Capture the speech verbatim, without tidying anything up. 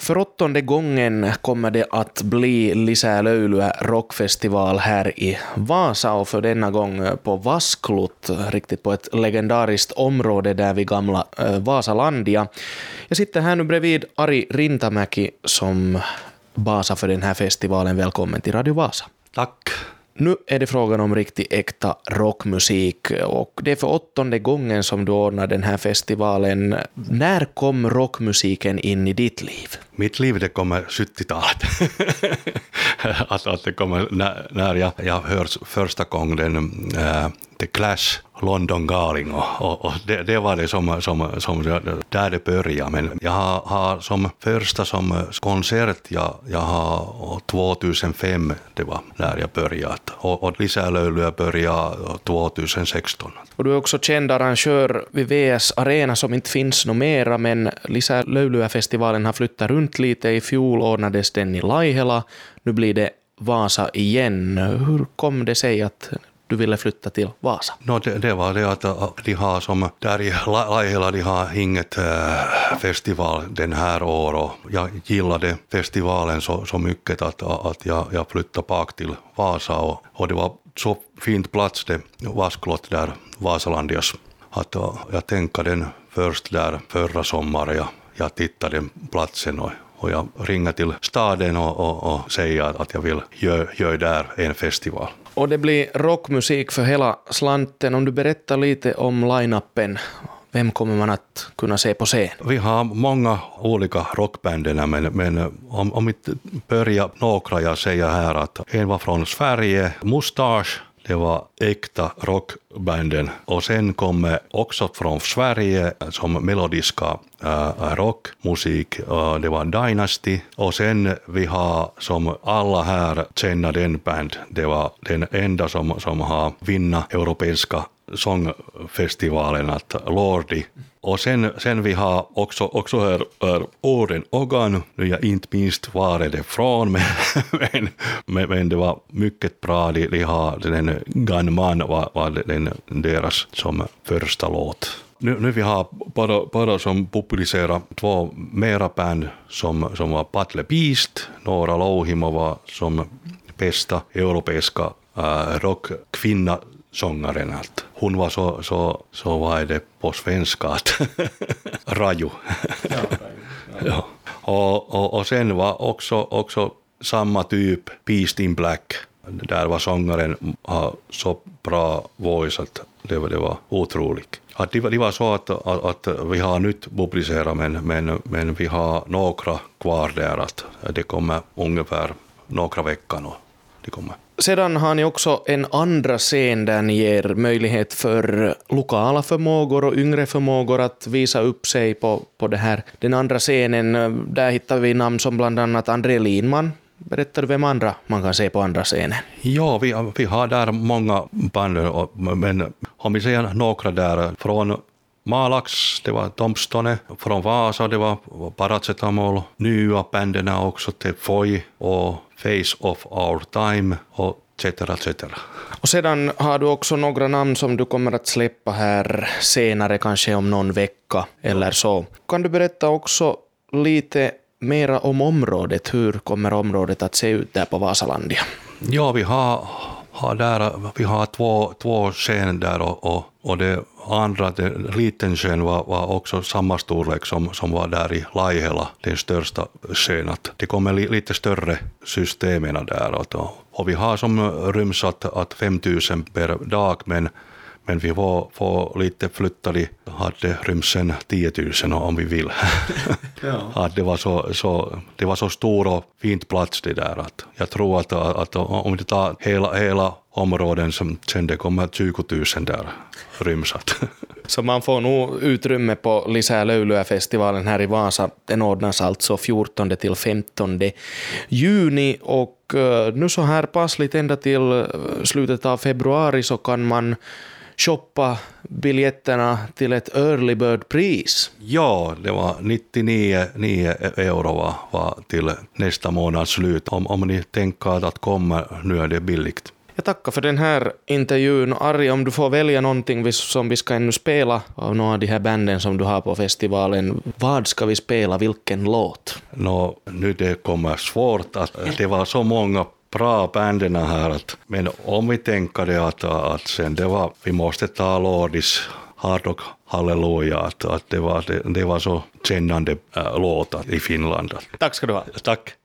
För åttonde gången kommer det att bli Lisää Löylyä rockfestival här i Vasa, och för denna gång på Vasklut, riktigt på ett legendariskt område där vid gamla äh, Vasalandia. Jag sitter här nu bredvid Ari Rintamäki som basar för den här festivalen. Välkommen till Radio Vasa. Tack. Nu är det frågan om riktigt äkta rockmusik, och det är för åttonde gången som du ordnar den här festivalen. När kom rockmusiken in i ditt liv? Mitt liv det kommer sjuttiotalet. att, att det kommer när, när jag, jag hör första gången äh, The Clash, London Calling, och, och, och det, det var det som, som, som där det började. Men jag har, har som första som konsert, jag, jag har tjugohundrafem, det var när jag började. Och, och Lisää Löylyä började tjugohundrasexton. Och du är också känd arrangör vid V S Arena som inte finns något mera, men Lisää Löylyä-festivalen har flyttat runt lite. I fjol ordnades den i Laihela, nu blir det Vasa igen. Hur kom det sig att du ville flytta till Vasa? No, det, det var det att de har som där i Laihela, de har inget äh, festival den här året, och jag gillade festivalen så, så mycket att, att jag, jag flyttade bak till Vasa, och, och det var så fint plats det Vasklut där Vasalandias, att jag tänkte den först där förra sommaren, jag, jag tittade platsen och Och jag ringer till staden och, och, och säger att jag vill göra gör där en festival. Och det blir rockmusik för hela slanten. Om du berättar lite om line-upen, vem kommer man att kunna se på scen? Vi har många olika rockbänderna, men, men om, om vi börjar några, jag säger här att en var från Sverige, Mustasch. Det var äkta rockbanden. Och sen kommer också från Sverige som melodiska äh, rockmusik. Äh, det var Dynasty. Och sen vi har som alla här känner den band. Det var den enda som, som har vinnat europeiska sångfestivalen, att Lordi. Och sen, sen vi har också, också här, här Oren Ogan, nu jag inte minst var det från, men, men, men det var mycket bra. De, de har den Gunman var, var den, deras som första låt. Nu, nu vi har bara, bara som publicerat två mera band som, som var Battle Beast, Noora Louhimo var som bästa europeiska äh, rockkvinna sångaren. Att hon var så, så, så vad är det på svenska, att raju. Ja, raju. Ja. Och, och, och sen var också, också samma typ Beast in Black. Där var sångaren har så bra voice att det var, det var otroligt. Att det, var, det var så att, att, att vi har nytt publicerat, men, men, men vi har några kvar där. Att det kommer ungefär några veckor och det kommer. Sedan har ni också en andra scen där ni ger möjlighet för lokala förmågor och yngre förmågor att visa upp sig på, på det här. Den andra scenen, där hittar vi namn som bland annat André Linman. Berättar du vem andra man kan se på andra scenen? Ja, vi, vi har där många band, men om vi ser några där från Malax, det var Tombstone, från Vasa det var Paracetamol, nya bänderna också till Foi och Face of Our Time och et cetera et cetera. Och sedan har du också några namn som du kommer att släppa här senare, kanske om någon vecka eller så. Kan du berätta också lite mera om området? Hur kommer området att se ut där på Vasalandia? Ja, vi har, har, där, vi har två, två scener där, och, och, och det andra, den liten scen var, var också samma storlek som, som var där i Laihela, den största scenen. Det kommer li, lite större systemerna där, och, och vi har som rymsat att fem tusen per dag, men Men vi får, får lite flyttade, hade rymsen tio tusen om vi vill. Ja. Att det, var så, så, det var så stor och fint plats det där. Att jag tror att, att om vi tar hela, hela områden som sen det kommer tjugo tusen där rymsat. Så man får nog utrymme på Lisää Löylyä-festivalen här i Vasa. Den ordnas alltså fjortonde till femtonde juni, och nu så här passligt ända till slutet av februari så kan man shoppa biljetterna till ett early bird-pris. Ja, det var nittionio euro var, var till nästa månads slut. Om, om ni tänker att komma, nu är det billigt. Jag tackar för den här intervjun. Ari, om du får välja någonting som vi ska ännu spela av några av de här banden som du har på festivalen, vad ska vi spela, vilken låt? Nå, nu det kommer svårt att det var så många bra banden här, att, men om vi tänker det att, att sen det var, vi måste ta Lordis Hard Rock Halleluja, att, att det, var, det, det var så kännande äh, låtar i Finland. Tack ska du ha. Tack.